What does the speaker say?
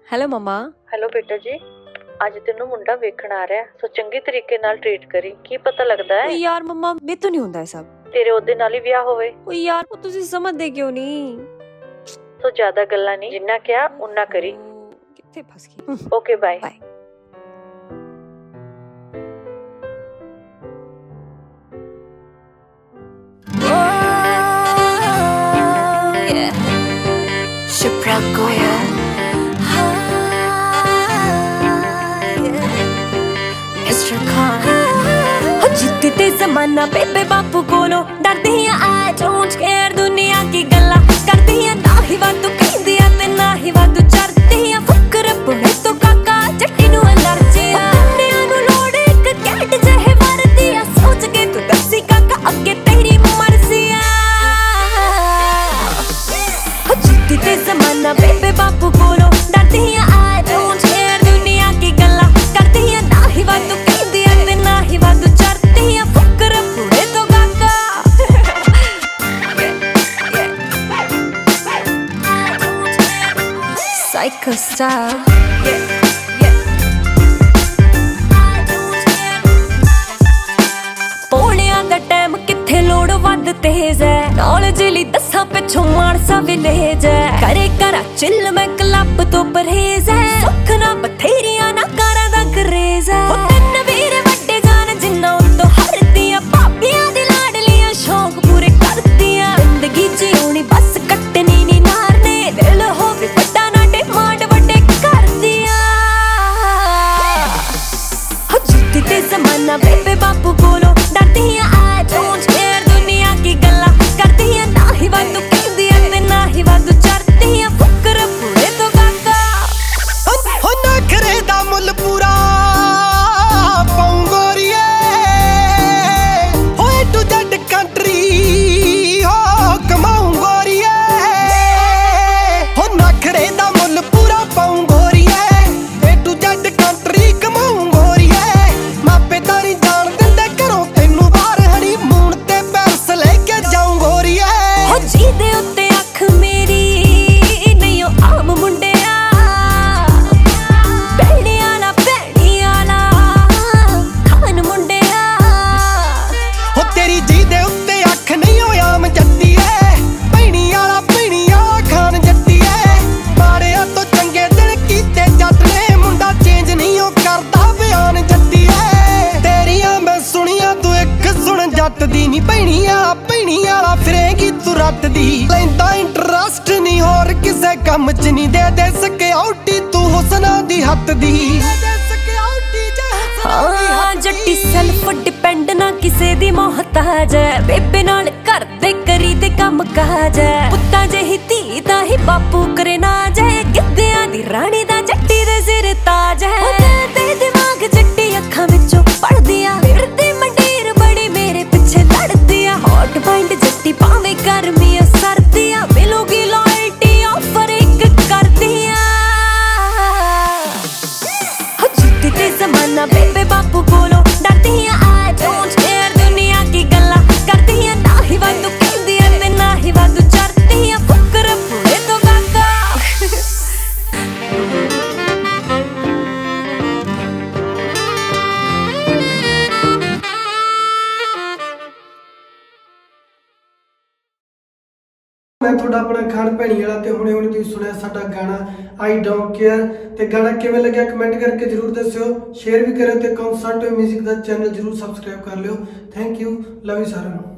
Hello ਮਮਾ। Hello ਬੇਟਾ ਜੀ, ਅੱਜ ਤੈਨੂੰ ਮੁੰਡਾ ਵੇਖਣ ਆ ਰਿਹਾ, ਸੋ ਚੰਗੇ ਤਰੀਕੇ ਨਾਲ ਟ੍ਰੀਟ ਕਰੀ। ਕੀ ਪਤਾ ਲੱਗਦਾ ਹੈ ਯਾਰ ਮਮਾ ਮੇਰੇ ਤੋਂ ਨਹੀਂ ਹੁੰਦਾ ਇਹ ਸਭ। ਤੇਰੇ ਉਹਦੇ ਨਾਲ ਹੀ ਵਿਆਹ ਹੋਵੇ। ਯਾਰ ਉਹ ਤੁਸੀਂ ਸਮਝਦੇ ਕਿਉਂ ਨਹੀਂ? ਸੋ ਜ਼ਿਆਦਾ ਗੱਲਾਂ ਨਹੀਂ, ਜਿੰਨਾ ਕਿਹਾ ਉਨਾ ਕਰੀ। ਕਿੱਥੇ ਫਸ ਗਈ। Okay bye. जितते ते जमाना बेबे बापू कोलो डरते ही आई डोंट केयर दुनिया की गल्ला करते ही ना ही वादू कहंदी ते ना ही वादू चरते ही फुकर पुणे तो काका जट्टी नु एलर्जी मुंडियां नु लोड़ एक कैट जहे वरदी सोच के तू दसी काका अगे तेरी मर्जी जितते ते जमाना बेबे बापू कोलो डरते ही आई डोंट केयर दुनिया की गल्ला करते ही ना ही वादू कहंदी ते ना ही वादू चरते ही फुकर पुणे तो काका Psycho style ਪੌਣਿਆਂ ਦਾ ਟਾਈਮ ਕਿੱਥੇ ਲੋੜ ਵੱਧ ਤੇਜ਼ ਹੈ ਨੌਲੇਜ ਲਈ ਦੱਸਾਂ ਪਿੱਛੋਂ ਮਾਨਸਾ ਵਿਲੇਜ ਹੈ ਕਰੇ ਕਰਾ ਚਿੱਲ ਮੈਂ ਕਲੱਬ ਤੋਂ ਪਰਹੇਜ਼ ਹੈ ਸੁੱਖ ਨਾ ਬਥੇਰੀਆਂ ਨਾ ਕਾਰਾਂ ਦਾ ਕਰੇਜ਼ ਹੈ ਉਹ ਤਿੰਨ ਵੀਰ ਵੱਡੇ ਜਾਨ ਜਿੰਨਾ ਉਤੋਂ ਹਰਦੀਆਂ ਭਾਬੀਆਂ ਦੀ ਲਾਡਲੀਆਂ ਸ਼ੌਂਕ ਪੂਰੇ ਕਰਦੀਆਂ ਜ਼ਿੰਦਗੀ ਜਿਉਣੀ ਬਸ ਕੱਟਣੀ ਨੀ ਨਾਰਨੇ ਦਿਲ ਹੋਵੇ ਵੱਡਾ ਨਾ ਡਿਮਾਂਡ ਵੱਡੇ ਕਰਦੀਆਂ ਜਿੱਤੇ ਤੇ ਜ਼ਮਾਨਾ ਬੇਬੇ ਬਾਪੂ ਕੋਲੋਂ ਡਰਦੀ ਆ I don't care ਦੁਨੀਆ ਕੀ ਗੱਲਾਂ ਕਰਦੀ ਆ ਨਾ ਹੀ ਵਾਦੂ ਕਹਿੰਦੀ ਆ ਤੇ ਨਾ ਹੀ ਵਾਦੂ ਚਰਦੀ ਆ ਫੁਕਰ ਪੂਰੇ ਤੋਂ ਕਾਕਾ ਹੋ ਨਖਰੇ ਦਾ ਮੁੱਲ ਪੂਰਾ ਪੌਂਗੋਰੀਏ ਹੋਏ ਟੂ ਜੱਟ ਕੰਟਰੀ ਹੋ ਕਮਾਉਂ ਗੋਰੀਏ ਹੋ ਨਖਰੇ ਦਾ ਮੁੱਲ ਪੂਰਾ ਪੌਂਗੋਰੀਏ ਏ ਟੂ ਜੱਟ ਕੰਟਰੀ ਕਮਾਉਂ ਗੋਰੀਏ ਮਾਪੇ ਤਾਂ ਨਹੀਂ ਜਾਣ ਦਿੰਦੇ ਘਰੋਂ ਤੈਨੂੰ ਬਾਹਰ ਹਣੀ ਮੂਣ ਤੇ ਪੈਰਸ ਲੈ ਕੇ ਜਾਉਂ ਗੋਰੀਏ ਹੋ ਜੀ ਦੇ ਉੱਤੇ ਅੱਖ ਮੇਰੀ ਨਹੀਂ ਉਹ ਆਮ ਮੁੰਡਿਆ ਭੈਣਿਆਂ ਨਾ ਖਾਨ ਮੁੰਡਿਆ ਹੋ ਤੇਰੀ ਜੀ ਦੇ ਉੱਤੇ ਅੱਖ ਨਹੀਂ ਓ ਆਮ ਜੱਟੀਏ ਭੈਣੀ ਵਾਲਾ ਖਾਨ ਜੱਟੀਏ ਮਾੜਿਆਂ ਤੋਂ ਚੰਗੇ ਦਿਨ ਕੀਤੇ ਜੱਟ ਨੇ ਮੁੰਡਾ ਚੇਂਜ ਨਹੀਂ ਉਹ ਕਰਦਾ ਬਿਆਨ ਜੱਟੀਏ ਤੇਰੀਆਂ ਮੈਂ ਸੁਣੀਆਂ ਤੂੰ ਇੱਕ ਸੁਣ ਜੱਟ ਦੀ ਨਹੀਂ ਭੈਣੀ ਵਾਲਾ ਫਿਰੇਗੀ ਤੂੰ ਰੱਟ ਦੀ ਲੈਂਦਾ ਇੰਟਰਸਟ ਨਹੀਂ ਹੋਰ ਕਿਸੇ ਕੰਮ 'ਚ ਨਹੀਂ ਦੇ ਸਿਕਿਉਰਿਟੀ ਤੂੰ ਹੁਸਨਾਂ ਦੀ ਹੱਥ ਦੀ ਹਾਂ ਜੱਟੀ ਸੈਲਫ ਡਿਪੈਂਡ ਨਾ ਕਿਸੇ ਦੀ ਮੁਹਤਾਜ ਹੈ ਬੇਬੇ ਨਾਲ ਘਰ ਦੇ ਕਰੀ ਤੇ ਕੰਮ ਕਾਜ ਹੈ ਪੁੱਤਾਂ ਜਿਹੀ ਧੀ ਦਾ ਹੀ ਬਾਪੂ ਕਰੇ ਨਾ ਜਾਏ ਗਿੱਧਿਆਂ ਦੀ ਰਾਣੀ ਦਾ ਜੱਟੀ ਦੇ ਸਿਰ ਤਾਜ ਹੈ ਤੇ ਦਿਮਾਗ ਜੱਟੀ ਅੱਖਾਂ ਵਿੱਚੋਂ ਪੜਦੀ ਆ ਫਿਰਦੀ ਮੰਡੀਰ ਬੜੀ ਮੇਰੇ ਪਿੱਛੇ ਲੜਦੀ ਆ ਹੌਟ ਮਾਈਂਡ ਜੱਟੀ ਭਾਵੇਂ ਗਰਮੀ ਸਰਦੀ ਆ ਮਿਲੂਗੀ ਲਾਇਲਟੀ ਆਫਰ ਇੱਕ ਕਰਦੀ ਆ ਜਿੱਤੇ ਤੇ ਜ਼ਮਾਨਾ ਬੇਬੇ ਬਾਪੂ ਕੋਲੋਂ ਡਰਦੀ ਆ I don't care ਦੁਨੀਆ ਕੀ ਗੱਲਾਂ ਕਰਦੀ ਆ ਨਾ ਹੀ ਵਾਦੂ ਕਹਿੰਦੀ ਆ ਤੇ ਨਾ ਹੀ ਵਾਦੂ ਚਰਦੀ ਆ ਫੁਕਰ ਪੂਰੇ ਤੋਂ ਕਾਕਾ मैं थोड़ा अपना खान भैनी वाला ते हुणे तुसीं सुनिया साडा गाना आई डोंट केयर ते गाना किवें लग्या कमेंट करके जरूर दस्सिओ शेयर भी करो ते कॉन्सर्ट म्यूजिक दा चैनल जरूर सबसक्राइब कर लियो थैंक यू लव यू सारिआं नूं।